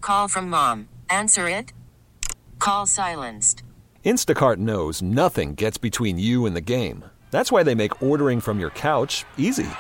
Call from mom. Answer it. Call silenced. Instacart knows nothing gets between you and the game. That's why they make ordering from your couch easy.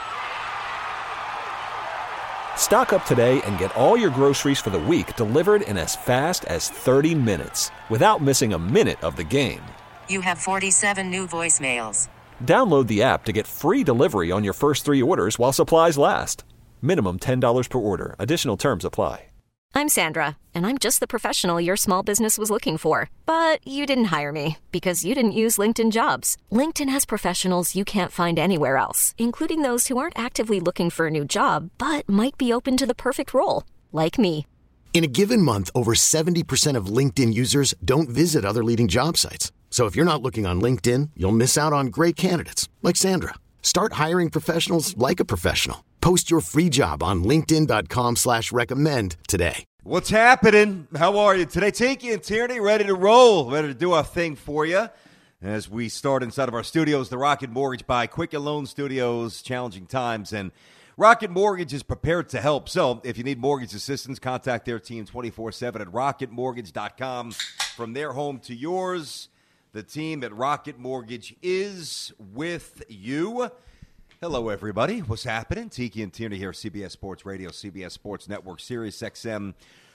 Stock up today and get all your groceries for the week delivered in as fast as 30 minutes without missing a minute of the game. You have 47 new voicemails. Download the app to get free delivery on your first 3 orders while supplies last. Minimum $10 per order. Additional terms apply. I'm Sandra, and I'm just the professional your small business was looking for. But you didn't hire me because you didn't use LinkedIn Jobs. LinkedIn has professionals you can't find anywhere else, including those who aren't actively looking for a new job, but might be open to the perfect role, like me. In a given month, over 70% of LinkedIn users don't visit other leading job sites. So if you're not looking on LinkedIn, you'll miss out on great candidates like Sandra. Start hiring professionals like a professional. Post your free job on linkedin.com/recommend today. What's happening? How are you today? Tiki and Tierney ready to roll, ready to do our thing for you. As we start inside of our studios, the Rocket Mortgage by Quicken Loan Studios, challenging times, and Rocket Mortgage is prepared to help. So if you need mortgage assistance, contact their team 24/7 at rocketmortgage.com. From their home to yours, the team at Rocket Mortgage is with you. Hello, everybody. What's happening? Tiki and Tierney here, CBS Sports Radio, CBS Sports Network, Sirius XM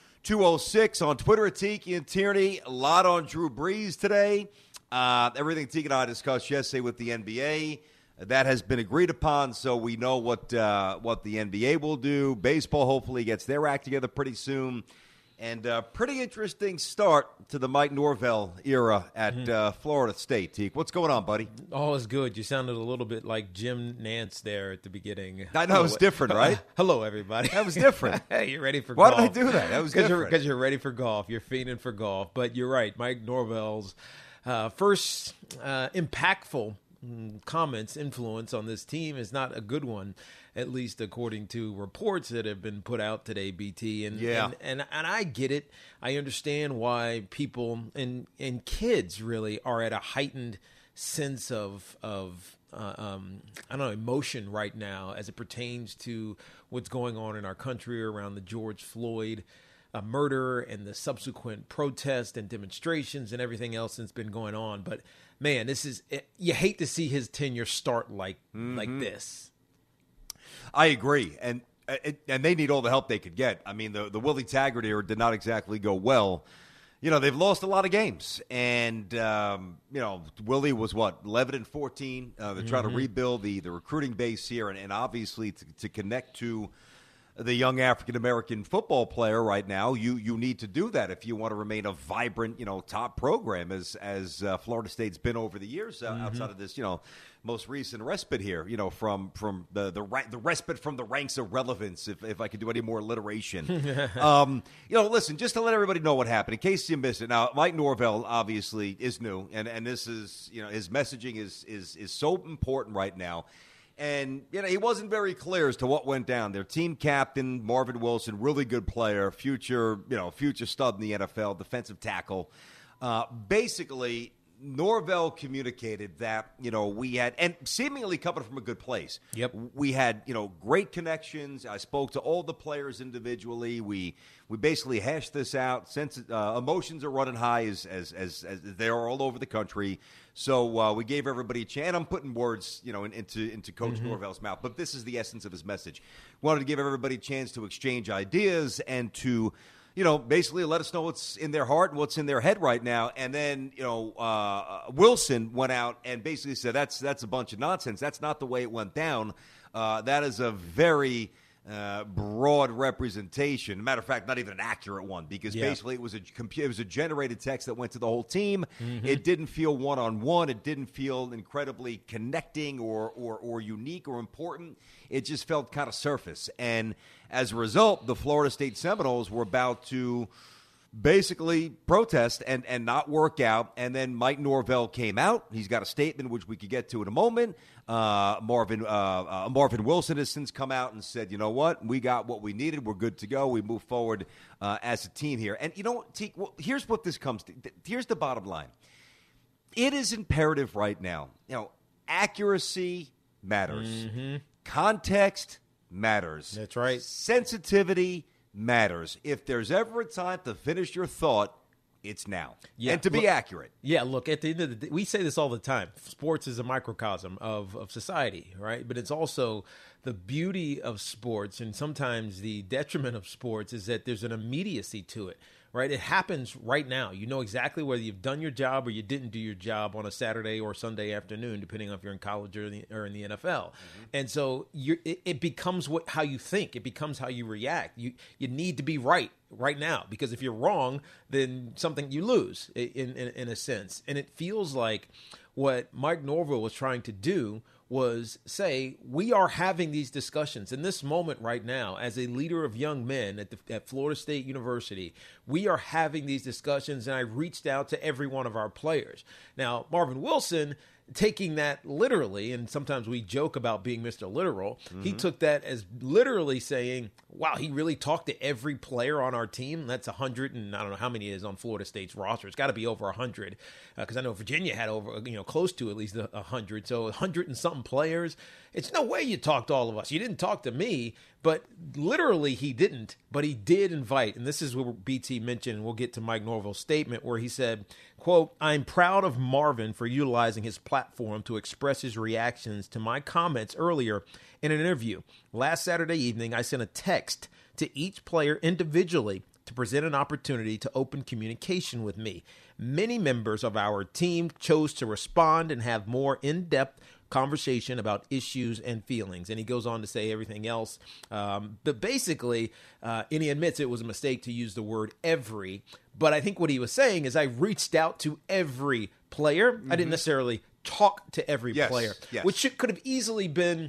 206 on Twitter at Tiki and Tierney. A lot on Drew Brees today. Everything Tiki and I discussed yesterday with the NBA, that has been agreed upon, so we know what the NBA will do. Baseball hopefully gets their act together pretty soon. And pretty interesting start to the Mike Norvell era at Florida State. Teak, what's going on, buddy? All is good. You sounded a little bit like Jim Nantz there at the beginning. I know, it was different, right? Hello, everybody. That was different. Hey, you're ready for golf. golf. Why did I do that? That was different. Because you're ready for golf. You're fiending for golf. But you're right. Mike Norvell's first impactful comments, influence on this team is not a good one, at least according to reports that have been put out today, BT. And I get it. I understand why people and kids really are at a heightened sense of emotion right now as it pertains to what's going on in our country around the George Floyd murder and the subsequent protests and demonstrations and everything else that's been going on. But man, you hate to see his tenure start like this. I agree, and they need all the help they could get. I mean, the Willie Taggart era did not exactly go well. You know, they've lost a lot of games, and Willie was 11-14. They're trying to rebuild the recruiting base here, and obviously to connect to the young African-American football player right now, you need to do that if you want to remain a vibrant, top program as Florida State's been over the years outside of this, most recent respite here, from the respite from the ranks of relevance, if I could do any more alliteration. Listen, just to let everybody know what happened, in case you missed it. Now, Mike Norvell obviously is new, and this is, his messaging is so important right now. And, he wasn't very clear as to what went down. Their team captain, Marvin Wilson, really good player, future stud in the NFL, defensive tackle. Basically, Norvell communicated that, we had, and seemingly coming from a good place. Yep. We had, great connections. I spoke to all the players individually. We basically hashed this out. Since emotions are running high as they are all over the country. So we gave everybody a chance. I'm putting words, into Coach Norvell's mouth, but this is the essence of his message. Wanted to give everybody a chance to exchange ideas and to, basically let us know what's in their heart and what's in their head right now. And then, Wilson went out and basically said that's a bunch of nonsense. That's not the way it went down. That is a very broad representation. Matter of fact, not even an accurate one, because basically it was a generated text that went to the whole team. It didn't feel one-on-one. It didn't feel incredibly connecting or unique or important. It just felt kind of surface. And as a result, the Florida State Seminoles were about to basically protest and not work out. And then Mike Norvell came out. He's got a statement, which we could get to in a moment. Marvin Wilson has since come out and said, you know what? We got what we needed. We're good to go. We move forward as a team here. And, Teak, here's what this comes to. Here's the bottom line. It is imperative right now. Accuracy matters. Context matters. That's right. Sensitivity matters. If there's ever a time to finish your thought, it's now. Yeah, and to be accurate. Yeah, look, at the end of the day, we say this all the time. Sports is a microcosm of society, right? But it's also the beauty of sports, and sometimes the detriment of sports is that there's an immediacy to it, right? It happens right now. You know exactly whether you've done your job or you didn't do your job on a Saturday or Sunday afternoon, depending on if you're in college or in the NFL. Mm-hmm. And so it becomes how you think. It becomes how you react. You need to be right now, because if you're wrong, then something you lose in a sense. And it feels like what Mike Norvell was trying to do was say, we are having these discussions in this moment right now as a leader of young men at Florida State University. We are having these discussions, and I reached out to every one of our players. Now, Marvin Wilson, taking that literally, and sometimes we joke about being Mr. Literal, he took that as literally saying, wow, he really talked to every player on our team. That's 100, and I don't know how many is on Florida State's roster. It's got to be over 100, because I know Virginia had over, close to at least 100. So 100 and something players. It's no way you talked to all of us. You didn't talk to me, but literally he didn't. But he did invite, and this is what BT mentioned, and we'll get to Mike Norvell's statement, where he said, quote, "I'm proud of Marvin for utilizing his platform to express his reactions to my comments earlier in an interview. Last Saturday evening, I sent a text to each player individually to present an opportunity to open communication with me. Many members of our team chose to respond and have more in-depth conversation about issues and feelings." And he goes on to say everything else. But basically, and he admits it was a mistake to use the word every. But I think what he was saying is, I reached out to every player. I didn't necessarily talk to every player, which could have easily been,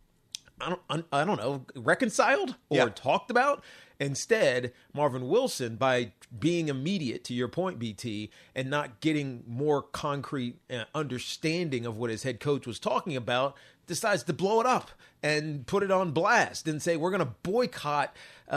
I don't know, reconciled or talked about. Instead, Marvin Wilson, by being immediate, to your point, BT, and not getting more concrete understanding of what his head coach was talking about, decides to blow it up and put it on blast and say, we're going to boycott,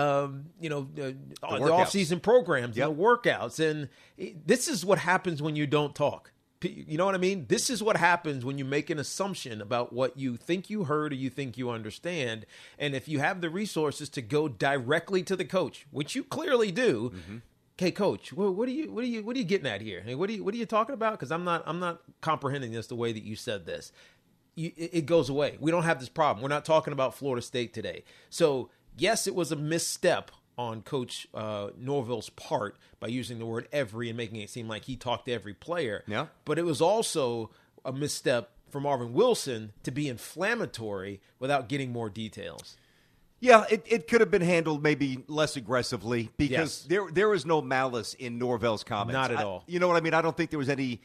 the off-season programs, and the workouts. And this is what happens when you don't talk. You know what I mean? This is what happens when you make an assumption about what you think you heard or you think you understand. And if you have the resources to go directly to the coach, which you clearly do, okay, coach, what are you getting at here? Hey, what are you talking about? Because I'm not comprehending this the way that you said this. It goes away. We don't have this problem. We're not talking about Florida State today. So yes, it was a misstep on Coach Norvell's part by using the word every and making it seem like he talked to every player. Yeah. But it was also a misstep for Marvin Wilson to be inflammatory without getting more details. Yeah, it could have been handled maybe less aggressively, because there was no malice in Norvell's comments. Not at all. You know what I mean? I don't think there was any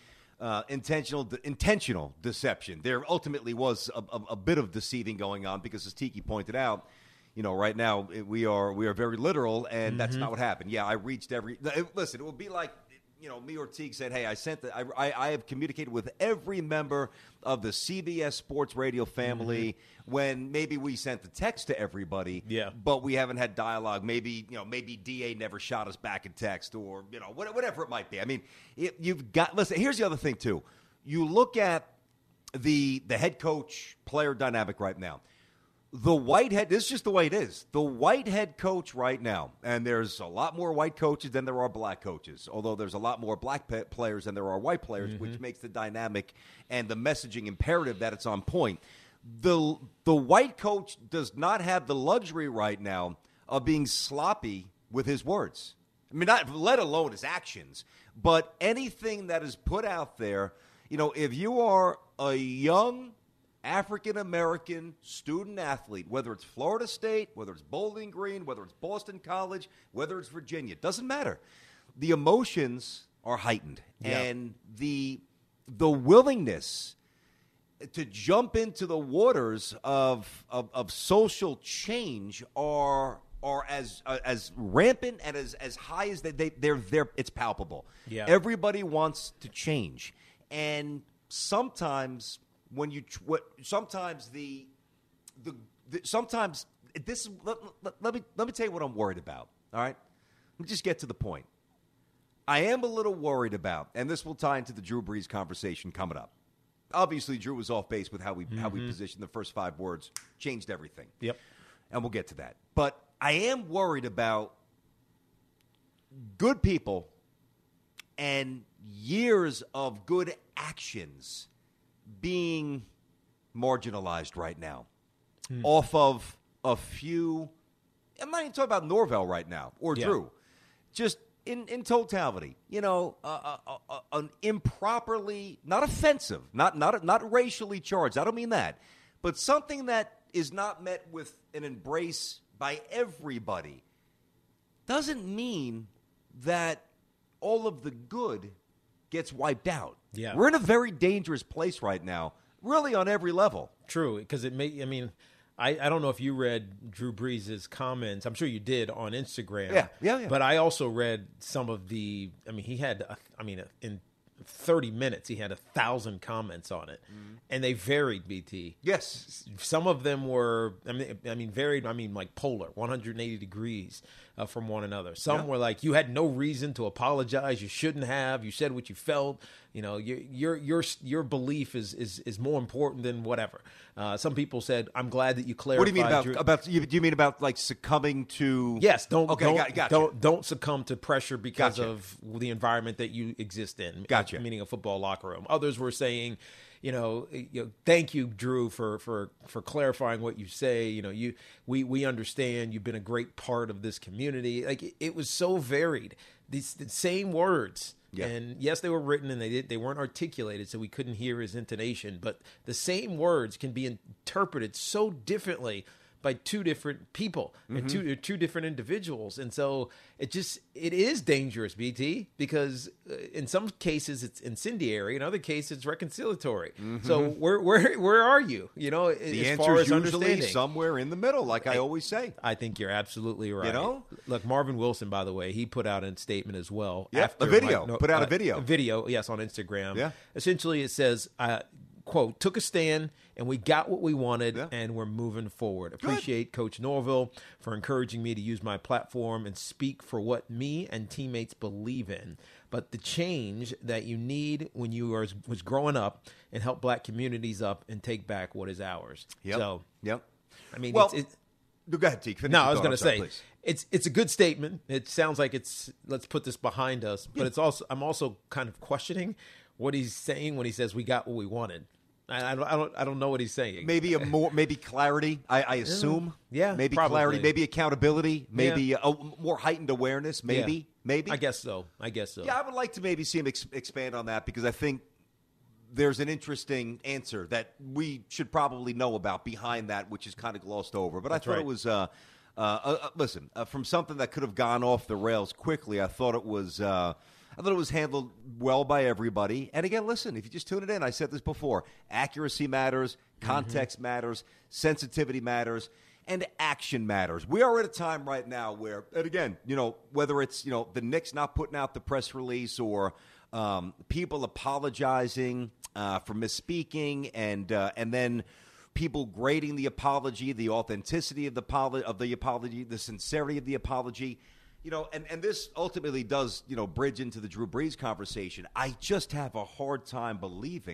intentional deception. There ultimately was a bit of deceiving going on, because, as Tiki pointed out, right now we are very literal, and that's not what happened. Yeah, I reached every. Listen, it would be like, me or Teague said, hey, I have communicated with every member of the CBS Sports Radio family, when maybe we sent the text to everybody, but we haven't had dialogue. Maybe DA never shot us back in text, or whatever it might be. I mean, listen. Here's the other thing too. You look at the head coach player dynamic right now. The white head, this is just the way it is. The white head coach right now, and there's a lot more white coaches than there are black coaches, although there's a lot more black players than there are white players, which makes the dynamic and the messaging imperative that it's on point. The white coach does not have the luxury right now of being sloppy with his words. I mean, not let alone his actions, but anything that is put out there. If you are a young African-American student athlete, whether it's Florida State, whether it's Bowling Green, whether it's Boston College, whether it's Virginia, it doesn't matter. The emotions are heightened, and the willingness to jump into the waters of social change are as rampant and as high as they're it's palpable. Yeah. Everybody wants to change, and sometimes when you sometimes this let me tell you what I'm worried about. All right, let me just get to the point. I am a little worried about, and this will tie into the Drew Brees conversation coming up. Obviously, Drew was off base with how we positioned the first 5 words, changed everything. Yep, and we'll get to that. But I am worried about good people and years of good actions being marginalized right now off of a few. I'm not even talking about Norvell right now or Drew. Just in totality, an improperly, not offensive, not racially charged. I don't mean that, but something that is not met with an embrace by everybody doesn't mean that all of the good gets wiped out. Yeah. We're in a very dangerous place right now, really on every level. True, because I don't know if you read Drew Brees' comments. I'm sure you did on Instagram. Yeah. But I also read some of he had, in 30 minutes, he had 1,000 comments on it. And they varied, BT. Yes. Some of them were, varied, like polar, 180 degrees from one another. Some were like, you had no reason to apologize. You shouldn't have. You said what you felt. Your belief is more important than whatever. Some people said, "I'm glad that you clarified." What do you mean do you mean about like succumbing to? Yes, gotcha. don't succumb to pressure because of the environment that you exist in. Gotcha. Meaning a football locker room. Others were saying, thank you, Drew, for clarifying what you say. We understand you've been a great part of this community. Like it was so varied. The same words. Yeah. And yes, they were written and they weren't articulated, so we couldn't hear his intonation. But the same words can be interpreted so differently by two different people and two different individuals. And so it is dangerous, BT, because in some cases it's incendiary, in other cases it's reconciliatory. So where are you? The as far answer as is usually understanding somewhere in the middle, like I always say. I think you're absolutely right. Look, Marvin Wilson, by the way, he put out a statement as well. Yeah, after a video. Put out a video. A video, yes, on Instagram. Yeah. Essentially, it says, quote, took a stand and we got what we wanted and we're moving forward. Appreciate Coach Norvell for encouraging me to use my platform and speak for what me and teammates believe in. But the change that you need when you was growing up and help black communities up and take back what is ours. Yep. So, yep. Go ahead, Teak. No, I was going to say, it's a good statement. It sounds like let's put this behind us. But I'm also kind of questioning what he's saying when he says we got what we wanted. I don't know what he's saying. Maybe clarity. I assume. Yeah, maybe probably. Clarity. Maybe accountability. Maybe a more heightened awareness. Maybe. I guess so. Yeah, I would like to maybe see him expand on that because I think there's an interesting answer that we should probably know about behind that, which is kind of glossed over. But I thought it was. Listen, from something that could have gone off the rails quickly, I thought it was handled well by everybody. And again, listen, if you just tune it in, I said this before, accuracy matters, context matters, sensitivity matters, and action matters. We are at a time right now where, and again, whether it's, the Knicks not putting out the press release or people apologizing for misspeaking and then people grading the apology, the authenticity of the apology, the sincerity of the apology. And this ultimately does, bridge into the Drew Brees conversation. I just have a hard time believing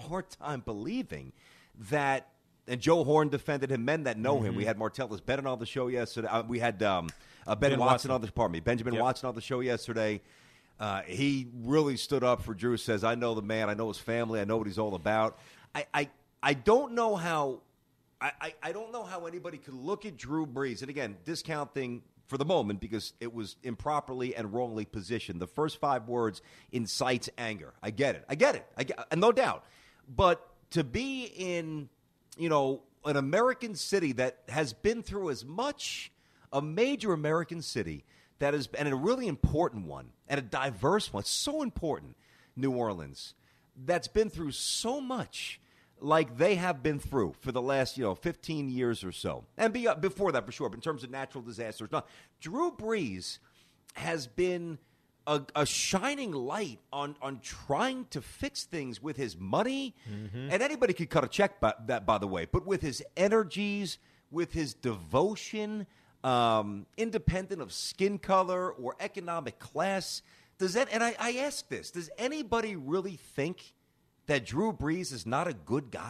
that, and Joe Horn defended him, men that know him. We had Martellus Bennett on the show yesterday. We had Benjamin Watson on the show yesterday. He really stood up for Drew, says, I know the man, I know his family, I know what he's all about. I don't know how I don't know how anybody could look at Drew Brees, and again, discounting for the moment because it was improperly and wrongly positioned. The first 5 words incites anger. I get it, and no doubt. But to be in, an American city that has been through as much, a major American city that is, and a really important one, and a diverse one, so important, New Orleans, that's been through so much like they have been through for the last, 15 years or so. And before that, for sure, but in terms of natural disasters. No, Drew Brees has been a shining light on trying to fix things with his money. And anybody could cut a check by the way. But with his energies, with his devotion, independent of skin color or economic class. And I ask this, does anybody really think that Drew Brees is not a good guy?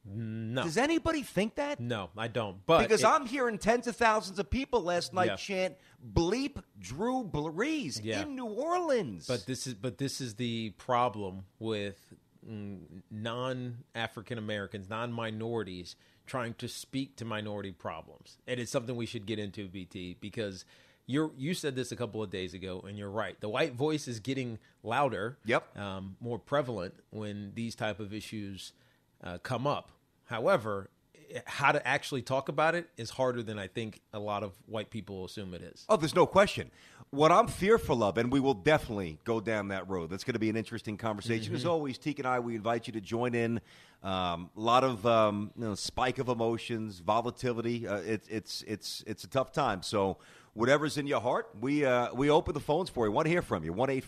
No. Does anybody think that? No, I don't. But because I'm hearing tens of thousands of people last night chant "Bleep Drew Brees" in New Orleans. But this is the problem with non-African Americans, non-minorities trying to speak to minority problems. And it's something we should get into, BT, because you said this a couple of days ago, and you're right. The white voice is getting louder, more prevalent when these type of issues come up. However, how to actually talk about it is harder than I think a lot of white people assume it is. Oh, there's no question. What I'm fearful of, and we will definitely go down that road. That's going to be an interesting conversation. As always, Teak and I, we invite you to join in. A lot of spike of emotions, volatility. It's a tough time. So whatever's in your heart, we open the phones for you. Want to hear from you.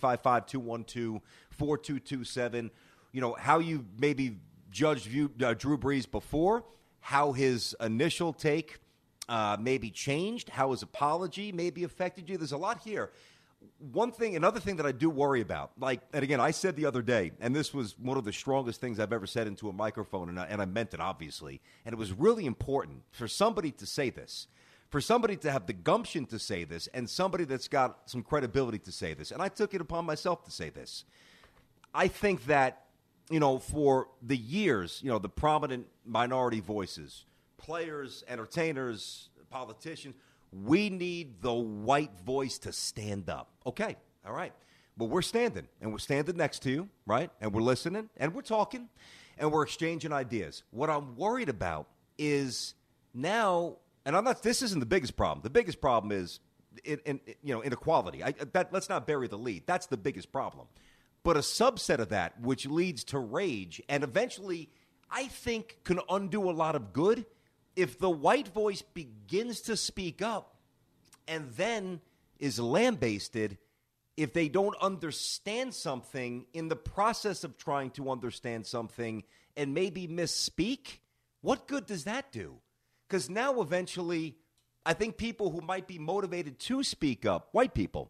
1-855-212-4227. How you maybe judged Drew Brees before, how his initial take maybe changed, how his apology maybe affected you. There's a lot here. Another thing that I do worry about, and again, I said the other day, and this was one of the strongest things I've ever said into a microphone, and I meant it, obviously, and it was really important for somebody to say this, for somebody to have the gumption to say this, and somebody that's got some credibility to say this, and I took it upon myself to say this. I think that, for the years, the prominent minority voices, players, entertainers, politicians, we need the white voice to stand up. Okay, all right. But we're standing, and we're standing next to you, right? And we're listening, and we're talking, and we're exchanging ideas. What I'm worried about is now, and this isn't the biggest problem. The biggest problem is, inequality. Let's not bury the lead. That's the biggest problem. But a subset of that, which leads to rage, and eventually, I think, can undo a lot of good if the white voice begins to speak up and then is lambasted if they don't understand something in the process of trying to understand something and maybe misspeak. What good does that do? Because now eventually, I think people who might be motivated to speak up, white people,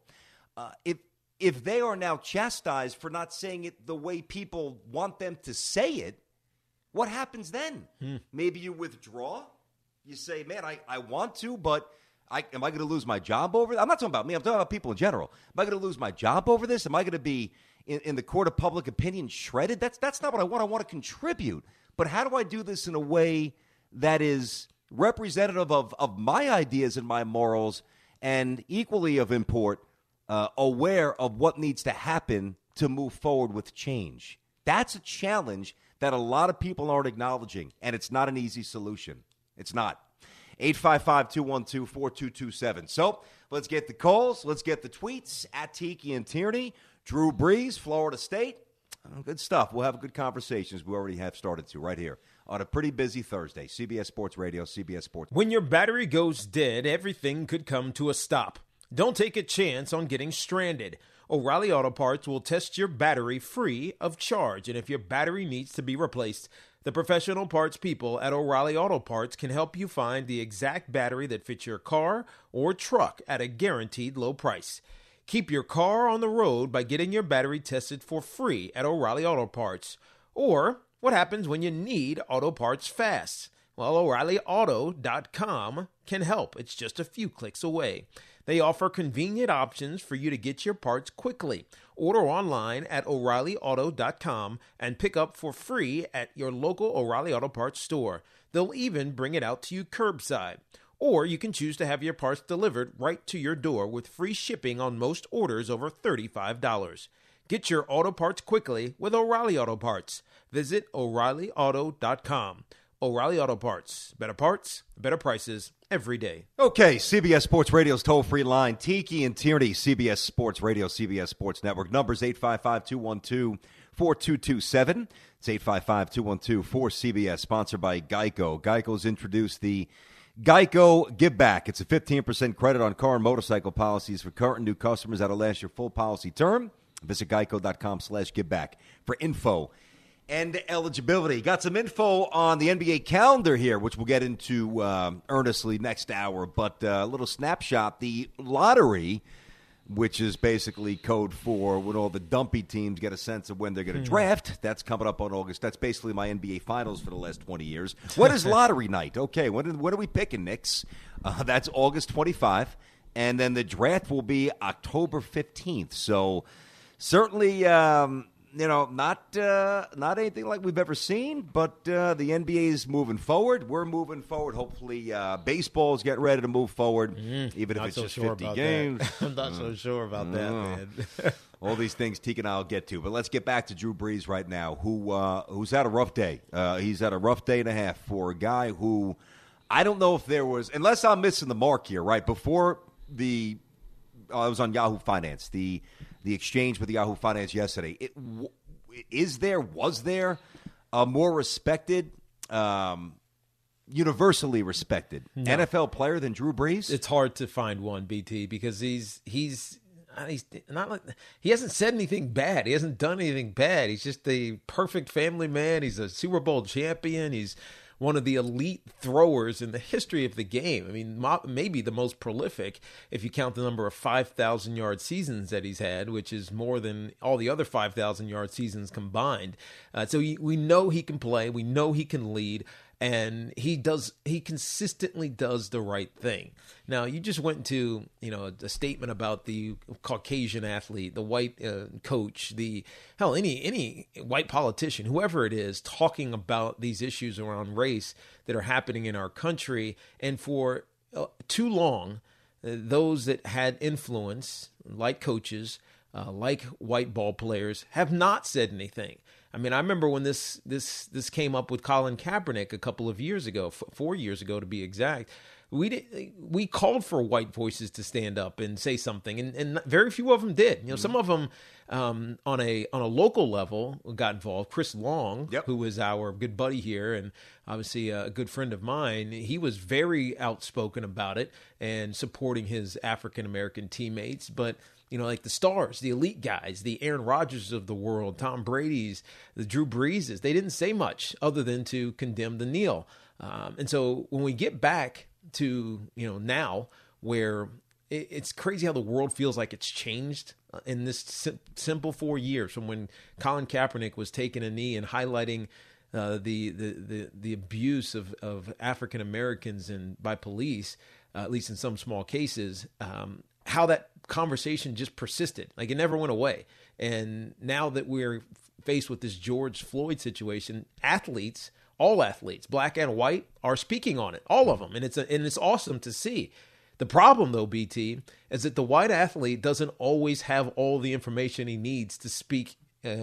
if they are now chastised for not saying it the way people want them to say it, what happens then? Maybe you withdraw. You say, man, I want to, but am I going to lose my job over this? I'm not talking about me. I'm talking about people in general. Am I going to lose my job over this? Am I going to be in the court of public opinion shredded? That's not what I want. I want to contribute. But how do I do this in a way that is representative of my ideas and my morals and equally of import, aware of what needs to happen to move forward with change? That's a challenge that a lot of people aren't acknowledging, and it's not an easy solution. It's not. 855-212-4227. So let's get the calls. Let's get the tweets at Tiki and Tierney. Drew Brees, Florida State. Good stuff. We'll have good conversations. We already have started to right here on a pretty busy Thursday. CBS Sports Radio, CBS Sports. When your battery goes dead, everything could come to a stop. Don't take a chance on getting stranded. O'Reilly Auto Parts will test your battery free of charge. And if your battery needs to be replaced, the professional parts people at O'Reilly Auto Parts can help you find the exact battery that fits your car or truck at a guaranteed low price. Keep your car on the road by getting your battery tested for free at O'Reilly Auto Parts. Or what happens when you need auto parts fast? Well, O'ReillyAuto.com can help. It's just a few clicks away. They offer convenient options for you to get your parts quickly. Order online at O'ReillyAuto.com and pick up for free at your local O'Reilly Auto Parts store. They'll even bring it out to you curbside. Or you can choose to have your parts delivered right to your door with free shipping on most orders over $35. Get your auto parts quickly with O'Reilly Auto Parts. Visit O'ReillyAuto.com. O'Reilly Auto Parts. Better parts, better prices every day. Okay, CBS Sports Radio's toll-free line. Tiki and Tierney, CBS Sports Radio, CBS Sports Network. Numbers 855-212-4227. It's 855-212-4CBS, sponsored by Geico. Geico's introduced the Geico Give Back. It's a 15% credit on car and motorcycle policies for current and new customers that'll last your full policy term. Visit geico.com/giveback for info and eligibility. Got some info on the NBA calendar here, which we'll get into earnestly next hour, but a little snapshot. The lottery which is basically code for when all the dumpy teams get a sense of when they're going to draft. That's coming up on August. That's basically my NBA Finals for the last 20 years. When is lottery night? Okay, when are we picking, Knicks? That's August 25, and then the draft will be October 15th. So certainly, not anything like we've ever seen, but the NBA is moving forward. We're moving forward. Hopefully, baseball's getting ready to move forward, even if it's just 50 games. I'm not so sure about that, man. All these things Teague and I will get to. But let's get back to Drew Brees right now, who's had a rough day. He's had a rough day and a half for a guy who I don't know if there was, unless I'm missing the mark here, right? Before I was on Yahoo Finance, the exchange with Yahoo Finance yesterday. Was there a more respected, universally respected NFL player than Drew Brees? It's hard to find one, BT, because he's not like, he hasn't said anything bad. He hasn't done anything bad. He's just a perfect family man. He's a Super Bowl champion. He's one of the elite throwers in the history of the game. I mean, maybe the most prolific if you count the number of 5,000-yard seasons that he's had, which is more than all the other 5,000-yard seasons combined. So we know he can play. We know he can lead. And he consistently does the right thing. Now, you just went to, a statement about the Caucasian athlete, the white coach, any white politician, whoever it is, talking about these issues around race that are happening in our country. And for too long, those that had influence, like coaches, like white ball players, have not said anything. I mean, I remember when this came up with Colin Kaepernick a couple of years ago, 4 years ago to be exact. We called for white voices to stand up and say something, and very few of them did. Some of them on a local level got involved. Chris Long, who is our good buddy here, and obviously a good friend of mine, he was very outspoken about it and supporting his African American teammates, but. Like the stars, the elite guys, the Aaron Rodgers of the world, Tom Brady's, the Drew Breeses, they didn't say much other than to condemn the kneel. And so when we get back to, now where it's crazy how the world feels like it's changed in this simple 4 years from when Colin Kaepernick was taking a knee and highlighting the abuse of African Americans and by police, at least in some small cases, how that conversation just persisted. Like it never went away. And now that we're faced with this George Floyd situation, all athletes, black and white, are speaking on it, all of them. And it's awesome to see. The problem, though, BT, is that the white athlete doesn't always have all the information he needs to speak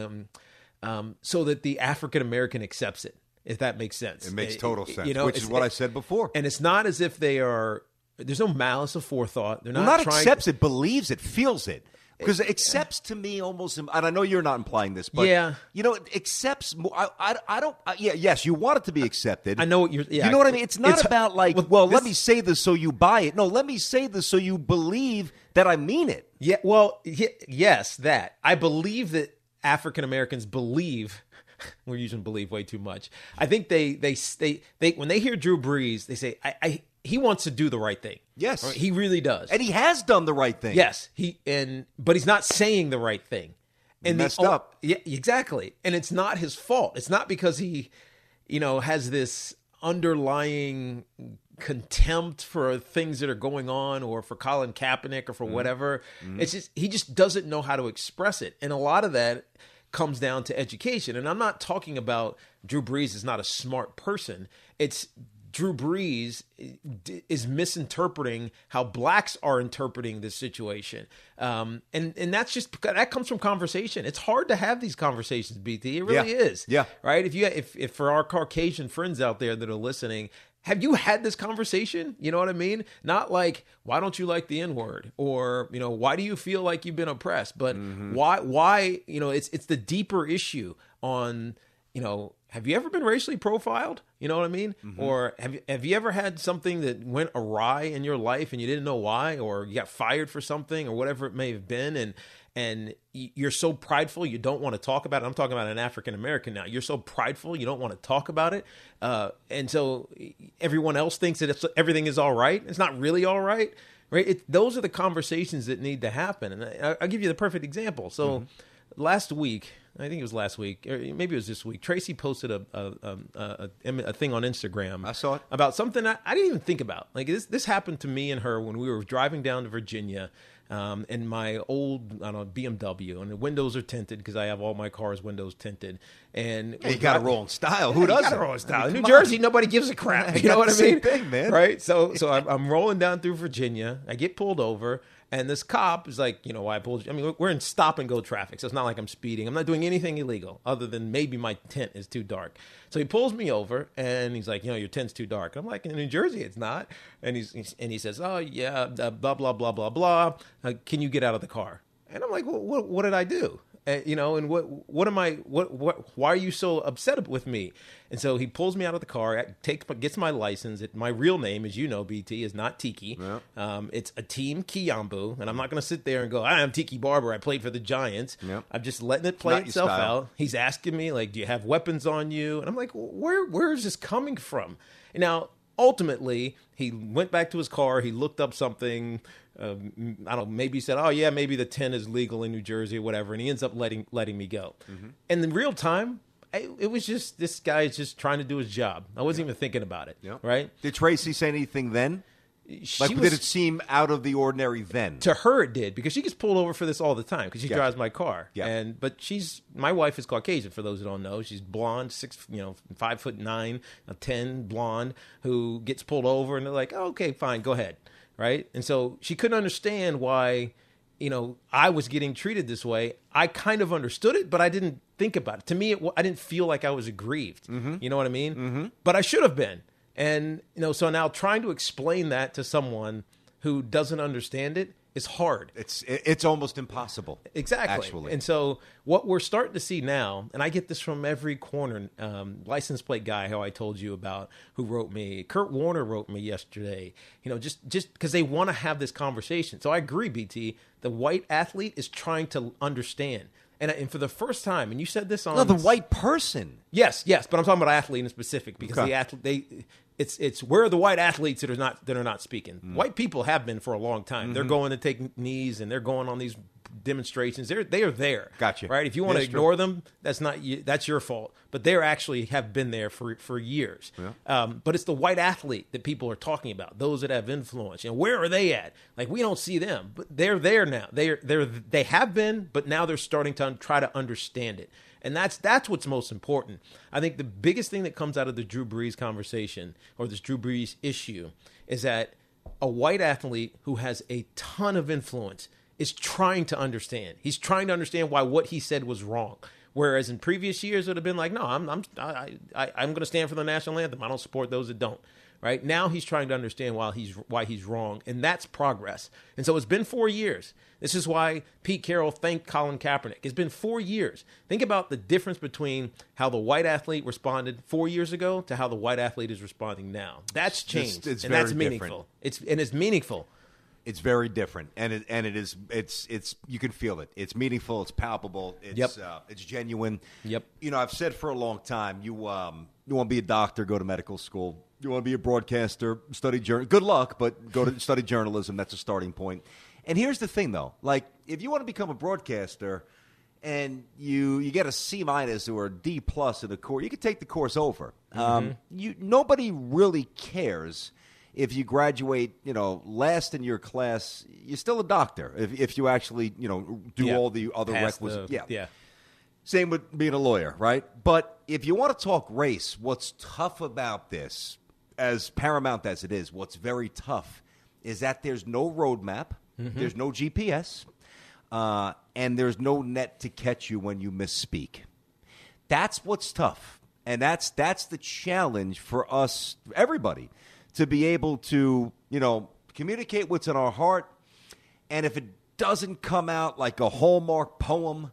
so that the African American accepts it, if that makes sense. It makes total sense, which is what I said before. And it's not as if there's no malice of forethought. They're not trying. Accepts it, believes it, feels it. Because accepts to me almost, and I know you're not implying this, but accepts. I don't. Yes, you want it to be accepted. I know what you're. Yeah, you know what I mean. It's not about like, let me say this so you buy it. No, let me say this so you believe that I mean it. Yeah. Well, yes, that I believe that African Americans believe. We're using believe way too much. I think they when they hear Drew Brees, they say he wants to do the right thing. Yes. Right? He really does. And he has done the right thing. Yes. But he's not saying the right thing. And messed up. Yeah, exactly. And it's not his fault. It's not because he, has this underlying contempt for things that are going on or for Colin Kaepernick or for whatever. It's just, he just doesn't know how to express it. And a lot of that comes down to education. And I'm not talking about Drew Brees is not a smart person. It's Drew Brees is misinterpreting how blacks are interpreting this situation. And that comes from conversation. It's hard to have these conversations, BT. It really is. Yeah. Right? If for our Caucasian friends out there that are listening, have you had this conversation? You know what I mean? Not like, why don't you like the N-word? Or, why do you feel like you've been oppressed? But why, it's the deeper issue on, have you ever been racially profiled? You know what I mean? Or have you ever had something that went awry in your life and you didn't know why, or you got fired for something or whatever it may have been, and you're so prideful you don't want to talk about it? I'm talking about an African American now. You're so prideful you don't want to talk about it, and so everyone else thinks that everything is all right. It's not really all right. right? Those are the conversations that need to happen. And I'll give you the perfect example. So last week, I think it was last week, or maybe it was this week, Tracy posted a thing on Instagram. I saw it. About something I didn't even think about. Like this happened to me and her when we were driving down to Virginia in my old BMW, and the windows are tinted because I have all my cars windows tinted. And you got to roll in style. Who doesn't? Got to roll in style. In New Jersey, nobody gives a crap. You know what I mean? Same thing, man. Right? So I'm rolling down through Virginia. I get pulled over. And this cop is like, why I pulled you? I mean, we're in stop and go traffic, so it's not like I'm speeding. I'm not doing anything illegal other than maybe my tint is too dark. So he pulls me over and he's like, your tint's too dark. I'm like, in New Jersey, it's not. And he says, oh yeah, blah blah blah blah blah. Can you get out of the car? And I'm like, well, what did I do? And what am I? Why are you so upset with me? And so he pulls me out of the car, gets my license. My real name, as you know, BT, is not Tiki. Yep. It's Ateem Kiyambu, and I'm not going to sit there and go, I'm Tiki Barber. I played for the Giants. Yep. I'm just letting it play itself out. He's asking me, like, do you have weapons on you? And I'm like, where is this coming from? And now, ultimately, he went back to his car. He looked up something. I don't know, maybe he said, oh, yeah, maybe the 10 is legal in New Jersey or whatever, and he ends up letting me go. Mm-hmm. And in real time, it was just, this guy is just trying to do his job. I wasn't even thinking about it, right? Did Tracy say anything then? Did it seem out of the ordinary then? To her, it did, because she gets pulled over for this all the time because she drives my car. Yeah. But my wife is Caucasian, for those who don't know. She's blonde, 5'9", 10, blonde, who gets pulled over, and they're like, oh, okay, fine, go ahead. Right? And so she couldn't understand why, I was getting treated this way. I kind of understood it, but I didn't think about it. To me, I didn't feel like I was aggrieved. Mm-hmm. You know what I mean? Mm-hmm. But I should have been. And, so now trying to explain that to someone who doesn't understand it is hard. It's almost impossible. Exactly. Actually. And so what we're starting to see now, and I get this from every corner, license plate guy who I told you about who wrote me, Kurt Warner wrote me yesterday, just because they want to have this conversation. So I agree, BT, the white athlete is trying to understand. And for the first time, and you said this on... No, the white person. Yes, but I'm talking about athlete in specific because the athlete... It's where are the white athletes that are not speaking. White people have been for a long time. Mm-hmm. They're going to take knees and they're going on these demonstrations. They are there. Gotcha. Right? If you want to ignore them, that's your fault. But they actually have been there for years. Yeah. But it's the white athlete that people are talking about. Those that have influence. Where are they at? Like, we don't see them, but they're there now. They have been, but now they're starting to try to understand it. And that's what's most important. I think the biggest thing that comes out of the Drew Brees conversation or this Drew Brees issue is that a white athlete who has a ton of influence is trying to understand. He's trying to understand why what he said was wrong. Whereas in previous years, it would have been like, no, I'm going to stand for the national anthem. I don't support those that don't. Right now, he's trying to understand why he's wrong, and that's progress. And so it's been 4 years. This is why Pete Carroll thanked Colin Kaepernick. It's been 4 years. Think about the difference between how the white athlete responded 4 years ago to how the white athlete is responding now. That's changed, and that's meaningful. It's meaningful. It's very different, and it is. It's you can feel it. It's meaningful. It's palpable. It's genuine. Yep. I've said for a long time, you want to be a doctor, go to medical school. You want to be a broadcaster, study journalism. Good luck, but go to study journalism. That's a starting point. And here's the thing, though. Like, if you want to become a broadcaster and you get a C- or a D+ in a course, you can take the course over. Mm-hmm. Nobody really cares if you graduate, last in your class. You're still a doctor if you actually, do all the other requisites. Yeah. Same with being a lawyer, right? But if you want to talk race, what's tough about this, as paramount as it is, what's very tough is that there's no roadmap, there's no GPS, and there's no net to catch you when you misspeak. That's what's tough, and that's the challenge for us, everybody, to be able to, communicate what's in our heart, and if it doesn't come out like a Hallmark poem,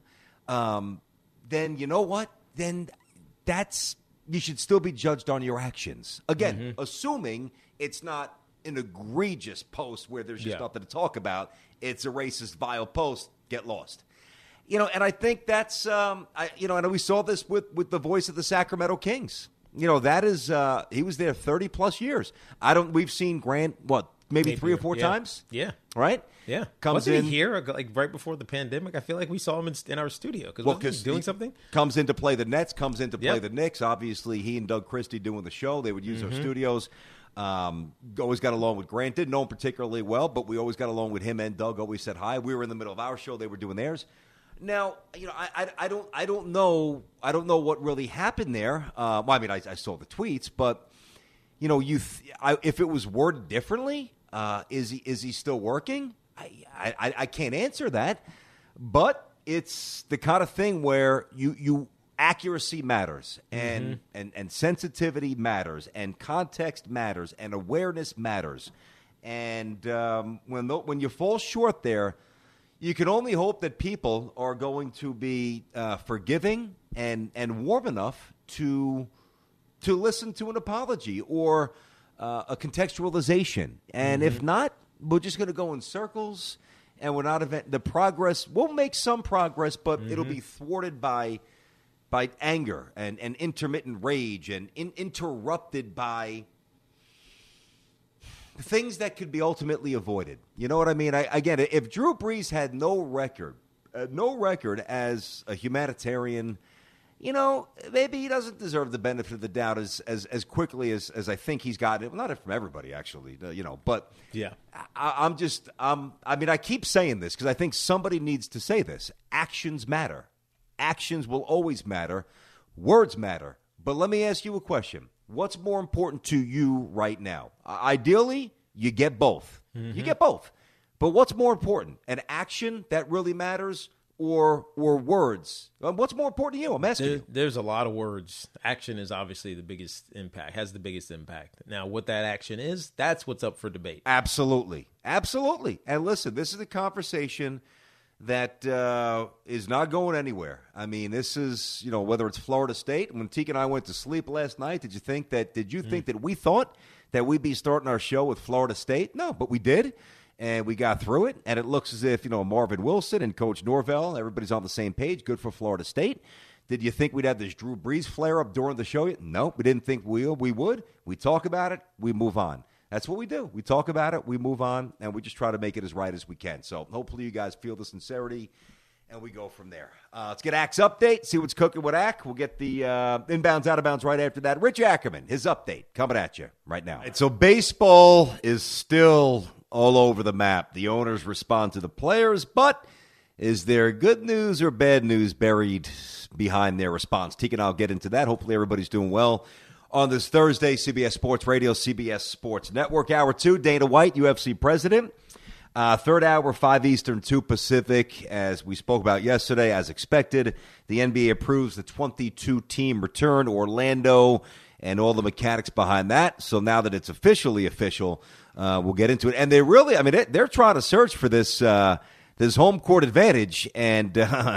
then you know what? Then you should still be judged on your actions. Again, assuming it's not an egregious post where there's just nothing to talk about. It's a racist, vile post. Get lost. And I think that's, and we saw this with the voice of the Sacramento Kings. That is, he was there 30 plus years. We've seen Grant, maybe 3 or 4 times. Yeah. Right? Yeah. Comes Wasn't in he here like right before the pandemic? I feel like we saw him in our studio because doing something. Comes in to play the Nets, comes in to play the Knicks. Obviously, he and Doug Christie doing the show. They would use our studios. Always got along with Grant. Didn't know him particularly well, but we always got along with him and Doug. Always said hi. We were in the middle of our show. They were doing theirs. Now, I don't know what really happened there. Well, I mean, I saw the tweets, but if it was worded differently, is he still working? I can't answer that, but it's the kind of thing where you accuracy matters and sensitivity matters and context matters and awareness matters, and when you fall short there, you can only hope that people are going to be forgiving and warm enough to listen to an apology or a contextualization. And if not, we're just going to go in circles, and we're not the progress. We'll make some progress, but it'll be thwarted by anger and intermittent rage and interrupted by things that could be ultimately avoided. You know what I mean? Again, if Drew Brees had no record as a humanitarian, maybe he doesn't deserve the benefit of the doubt as quickly as I think he's gotten it. Well, not from everybody, actually, but yeah, I keep saying this because I think somebody needs to say this. Actions matter. Actions will always matter. Words matter. But let me ask you a question. What's more important to you right now? Ideally, you get both. You get both. But what's more important? An action that really matters or words? What's more important to you? I'm asking you. There's a lot of words. Action is obviously the biggest impact, has the biggest impact. Now, what that action is, that's what's up for debate. Absolutely. Absolutely. And listen, this is a conversation that is not going anywhere. I mean, this is, whether it's Florida State. When Teak and I went to sleep last night, did you think that we thought that we'd be starting our show with Florida State? No, but we did, and we got through it. And it looks as if, Marvin Wilson and Coach Norvell, everybody's on the same page. Good for Florida State. Did you think we'd have this Drew Brees flare-up during the show? No, we didn't think we would. We talk about it. We move on. That's what we do. We talk about it, we move on, and we just try to make it as right as we can. So hopefully you guys feel the sincerity, and we go from there. Let's get Ack's update, see what's cooking with Ack. We'll get the inbounds, out of bounds right after that. Rich Ackerman, his update, coming at you right now. So baseball is still all over the map. The owners respond to the players, but is there good news or bad news buried behind their response? Teak and I'll get into that. Hopefully everybody's doing well on this Thursday. CBS Sports Radio, CBS Sports Network. Hour 2, Dana White, UFC president. Third hour, 5 Eastern, 2 Pacific. As we spoke about yesterday, as expected, the NBA approves the 22-team return, Orlando, and all the mechanics behind that. So now that it's officially official, we'll get into it. And they really, they're trying to search for this home court advantage. And,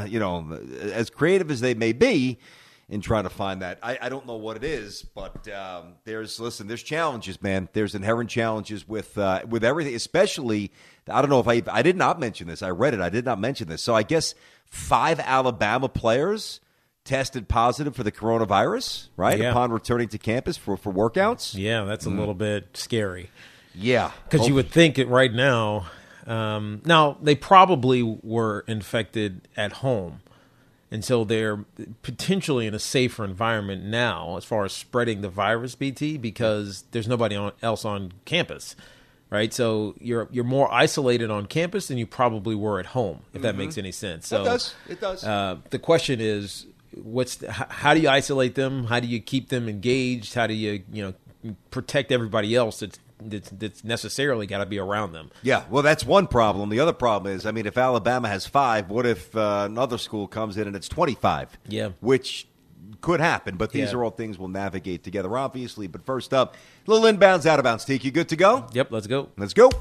as creative as they may be in trying to find that, I don't know what it is, but there's challenges, man. There's inherent challenges with everything, especially, I don't know if I did not mention this. I read it. I did not mention this. So I guess 5 Alabama players tested positive for the coronavirus, right? Yeah. Upon returning to campus for workouts. Yeah, that's a little bit scary. Yeah. Because you would think it right now. Now, they probably were infected at home. And so they're potentially in a safer environment now as far as spreading the virus, BT, because there's nobody else on campus, right? So you're more isolated on campus than you probably were at home, if that makes any sense. So It does. The question is, how do you isolate them? How do you keep them engaged? How do you protect everybody else that's necessarily got to be around them? Yeah, well, that's one problem. The other problem is, if Alabama has 5, what if another school comes in and it's 25? Yeah. Which could happen, but these are all things we'll navigate together, obviously. But first up, a little inbounds, out of bounds. Teak, you good to go? Yep, let's go. Let's go.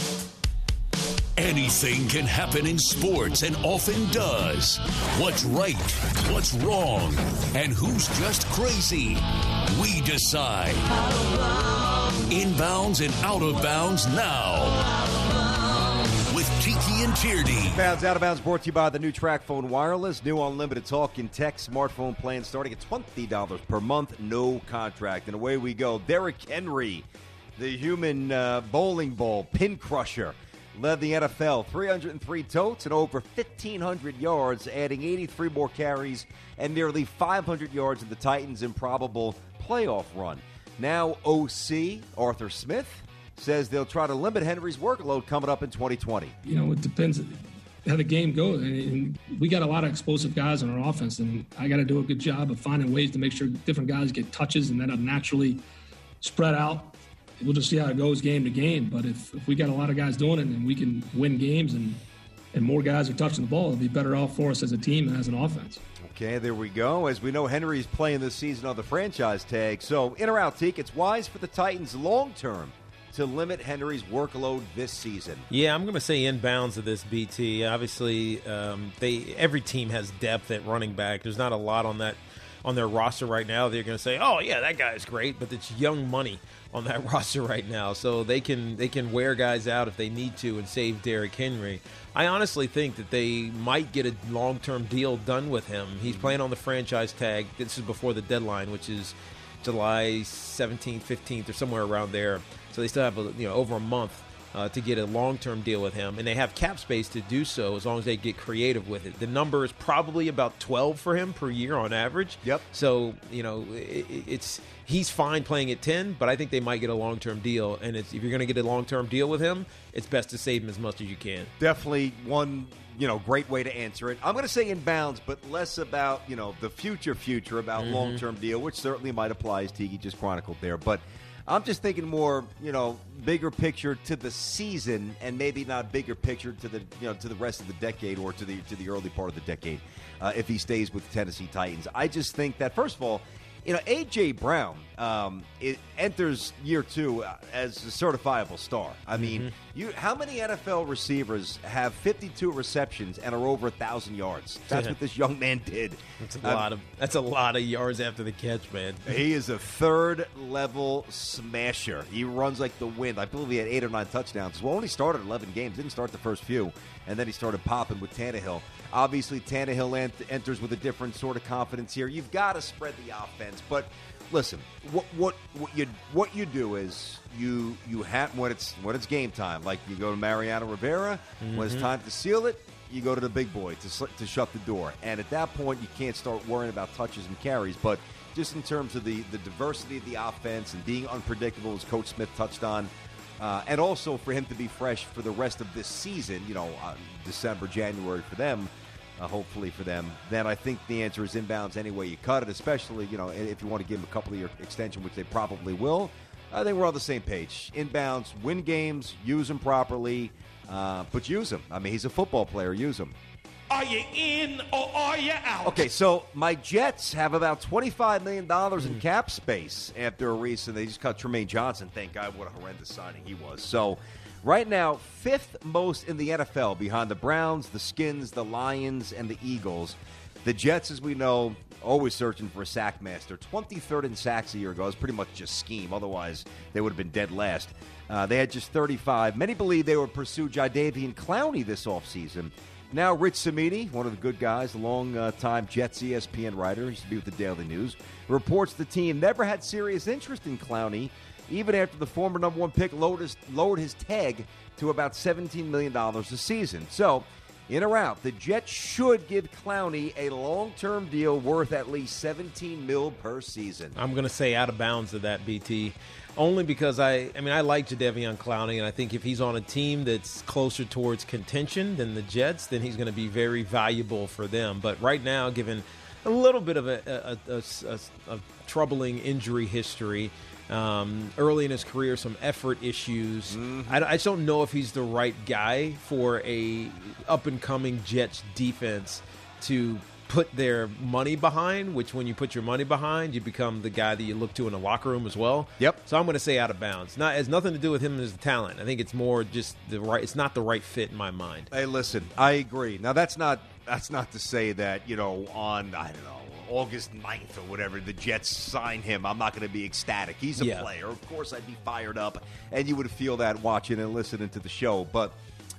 Anything can happen in sports and often does. What's right, what's wrong, and who's just crazy? We decide. Inbounds and out of bounds now. With Tiki and Tierney. Inbounds, out of bounds brought to you by the new TracFone Wireless. New unlimited talk and text smartphone plan starting at $20 per month. No contract. And away we go. Derrick Henry the human bowling ball, pin crusher, led the NFL, 303 totes and over 1,500 yards, adding 83 more carries and nearly 500 yards in the Titans' improbable playoff run. Now OC Arthur Smith says they'll try to limit Henry's workload coming up in 2020. It depends how the game goes. And we got a lot of explosive guys on our offense, and I got to do a good job of finding ways to make sure different guys get touches and then naturally spread out. We'll just see how it goes game to game. But if we got a lot of guys doing it and we can win games and more guys are touching the ball, it'll be better off for us as a team and as an offense. Okay, there we go. As we know, Henry's playing this season on the franchise tag. So, in or out, Teak, it's wise for the Titans long-term to limit Henry's workload this season. Yeah, I'm going to say inbounds of this, BT. Obviously, every team has depth at running back. There's not a lot on their roster right now. They're going to say, oh, yeah, that guy's great, but it's young money on that roster right now. So they can wear guys out if they need to and save Derrick Henry. I honestly think that they might get a long-term deal done with him. He's playing on the franchise tag. This is before the deadline, which is July 17th, 15th, or somewhere around there. So they still have over a month to get a long-term deal with him, and they have cap space to do so as long as they get creative with it. The number is probably about 12 for him per year on average. Yep. So he's fine playing at 10, but I think they might get a long-term deal. And if you're going to get a long-term deal with him, it's best to save him as much as you can. Definitely one great way to answer it. I'm going to say inbounds, but less about the future about long-term deal, which certainly might apply as Tiki just chronicled there, but. I'm just thinking more, bigger picture to the season, and maybe not bigger picture to the, to the rest of the decade or to the early part of the decade, if he stays with the Tennessee Titans. I just think that, first of all, A.J. Brown it enters year 2 as a certifiable star. I mean, how many NFL receivers have 52 receptions and are over 1,000 yards? That's what this young man did. That's a lot of yards after the catch, man. He is a third-level smasher. He runs like the wind. I believe he had 8 or 9 touchdowns. Well, only started 11 games. Didn't start the first few, and then he started popping with Tannehill. Obviously, Tannehill enters with a different sort of confidence here. You've got to spread the offense, but listen, what you do is you have when it's game time, like you go to Mariano Rivera. When it's time to seal it, you go to the big boy to shut the door. And at that point, you can't start worrying about touches and carries. But just in terms of the diversity of the offense and being unpredictable, as Coach Smith touched on, and also for him to be fresh for the rest of this season, December, January for them, hopefully for them, then I think the answer is inbounds any way you cut it, especially, if you want to give him a couple of year extension, which they probably will. I think we're on the same page. Inbounds, win games, use them properly, but use him. I mean, he's a football player. Use him. Are you in or are you out? Okay, so my Jets have about $25 million in cap space after a recent. They just cut Tremaine Johnson. Thank God, what a horrendous signing he was. So right now, 5th most in the NFL behind the Browns, the Skins, the Lions, and the Eagles. The Jets, as we know, always searching for a sack master. 23rd in sacks a year ago. It was pretty much just scheme. Otherwise, they would have been dead last. They had just 35. Many believe they would pursue Jadeveon Clowney this offseason. Now, Rich Cimini, one of the good guys, a long-time Jets ESPN writer, used to be with the Daily News, reports the team never had serious interest in Clowney, even after the former number 1 pick lowered his tag to about $17 million a season. So, in or out, the Jets should give Clowney a long-term deal worth at least $17 million per season. I'm going to say out of bounds of that, BT, only because I like Jadeveon Clowney, and I think if he's on a team that's closer towards contention than the Jets, then he's going to be very valuable for them. But right now, given a little bit of a troubling injury history, early in his career, some effort issues. I just don't know if he's the right guy for a up-and-coming Jets defense to put their money behind, which when you put your money behind, you become the guy that you look to in the locker room as well. Yep. So I'm going to say out of bounds. It has nothing to do with him as a talent. I think it's more just it's not the right fit in my mind. Hey, listen, I agree. Now, that's not to say that, on, I don't know, August 9th or whatever, the Jets sign him, I'm not going to be ecstatic. He's a player. Of course, I'd be fired up, and you would feel that watching and listening to the show. But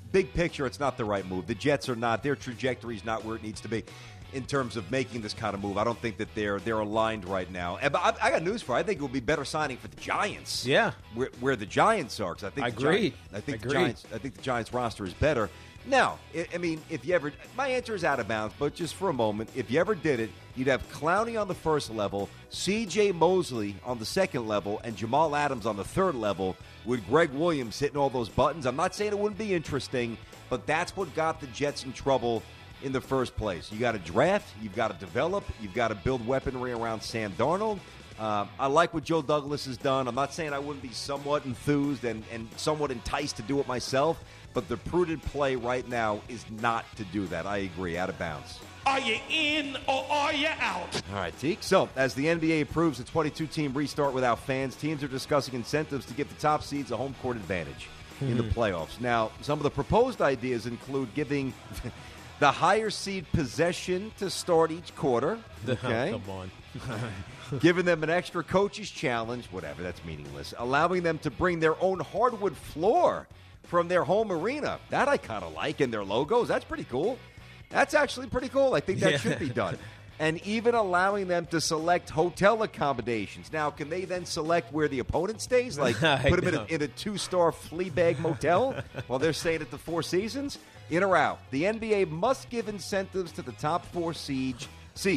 big picture, it's not the right move. The Jets are not. Their trajectory is not where it needs to be in terms of making this kind of move. I don't think that they're aligned right now. But I got news for you. I think it would be better signing for the Giants. Yeah, where the Giants are. Because I think I agree. I think the Giants roster is better. Now, I mean, if you ever, my answer is out of bounds, but just for a moment, if you ever did it, you'd have Clowney on the first level, C.J. Mosley on the second level, and Jamal Adams on the third level, with Greg Williams hitting all those buttons. I'm not saying it wouldn't be interesting, but that's what got the Jets in trouble in the first place. You got to draft, you've got to develop, you've got to build weaponry around Sam Darnold. I like what Joe Douglas has done. I'm not saying I wouldn't be somewhat enthused and somewhat enticed to do it myself, but the prudent play right now is not to do that. I agree, out of bounds. Are you in or are you out? All right, Teak. So, as the NBA approves a 22-team restart without fans, teams are discussing incentives to give the top seeds a home court advantage in the playoffs. Now, some of the proposed ideas include giving the higher seed possession to start each quarter. Okay. Come on. Giving them an extra coach's challenge, whatever, that's meaningless. Allowing them to bring their own hardwood floor from their home arena. That I kind of like, in their logos. That's pretty cool. That's actually pretty cool. I think that should be done. And even allowing them to select hotel accommodations. Now, can they then select where the opponent stays? Like, put them in a 2-star Fleabag motel while they're staying at the Four Seasons? In or out? The NBA must give incentives to the top 4 seeds,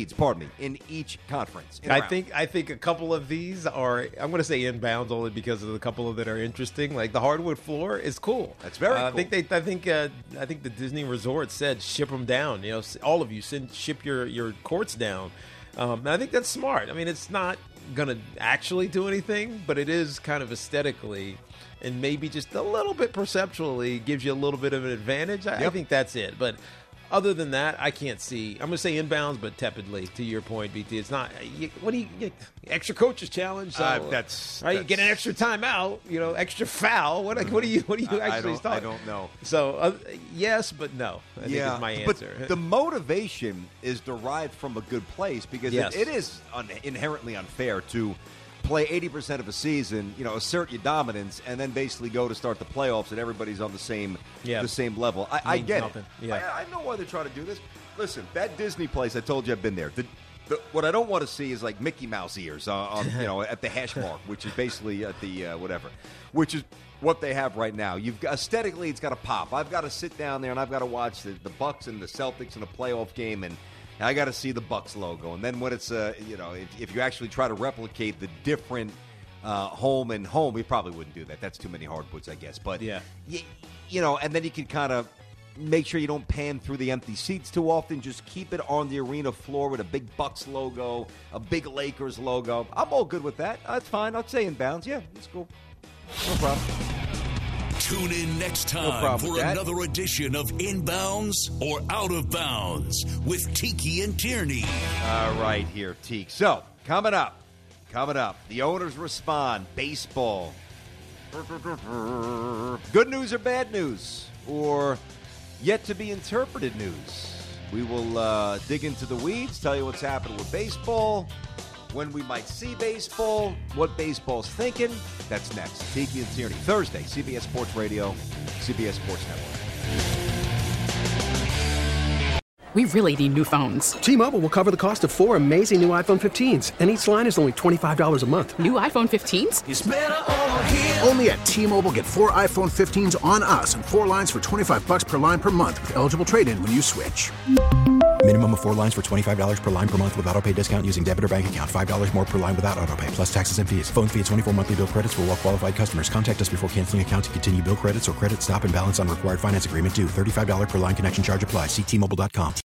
in each conference. I think a couple of these are, I'm going to say inbounds only because of the couple of that are interesting. Like the hardwood floor is cool. That's very cool. I think the Disney Resort said ship them down. You know, all of you ship your courts down. And I think that's smart. I mean, it's not going to actually do anything, but it is kind of aesthetically and maybe just a little bit perceptually gives you a little bit of an advantage. I think that's it. But other than that, I can't see. I'm going to say inbounds, but tepidly. To your point, BT, it's not. What do you get? Extra coaches challenge? So, that's right. You get an extra timeout. You know, extra foul. What do you actually start? I don't know. So yes, but no. I think is my answer. But the motivation is derived from a good place because it is inherently unfair to play 80% of a season, assert your dominance, and then basically go to start the playoffs and everybody's on the same level. I get it. Yeah. I know why they're trying to do this. Listen, that Disney place, I told you I've been there. What I don't want to see is like Mickey Mouse ears on at the hash mark, which is basically at the which is what they have right now. Aesthetically, it's got to pop. I've got to sit down there and I've got to watch the Bucks and the Celtics in a playoff game, and I got to see the Bucks logo. And then when it's, if you actually try to replicate the different home and home, we probably wouldn't do that. That's too many hardwoods, I guess. But, and then you can kind of make sure you don't pan through the empty seats too often. Just keep it on the arena floor with a big Bucks logo, a big Lakers logo. I'm all good with that. That's fine. I'd say inbounds. Yeah, that's cool. No problem. Tune in next time for another edition of Inbounds or Out of Bounds with Tiki and Tierney. All right, here, Tiki. So, coming up, the owners respond. Baseball. Good news or bad news? Or yet to be interpreted news? We will dig into the weeds, tell you what's happening with baseball, when we might see baseball, what baseball's thinking. That's next. Tiki and Tierney, Thursday, CBS Sports Radio, CBS Sports Network. We really need new phones. T-Mobile will cover the cost of 4 amazing new iPhone 15s, and each line is only $25 a month. New iPhone 15s? It's better over here. Only at T-Mobile, get 4 iPhone 15s on us and 4 lines for $25 per line per month with eligible trade-in when you switch. Minimum of 4 lines for $25 per line per month with autopay discount using debit or bank account. $5 more per line without autopay, plus taxes and fees. Phone fee at 24 monthly bill credits for well-qualified customers. Contact us before canceling account to continue bill credits or credit stop and balance on required finance agreement due. $35 per line connection charge applies. See T-Mobile.com.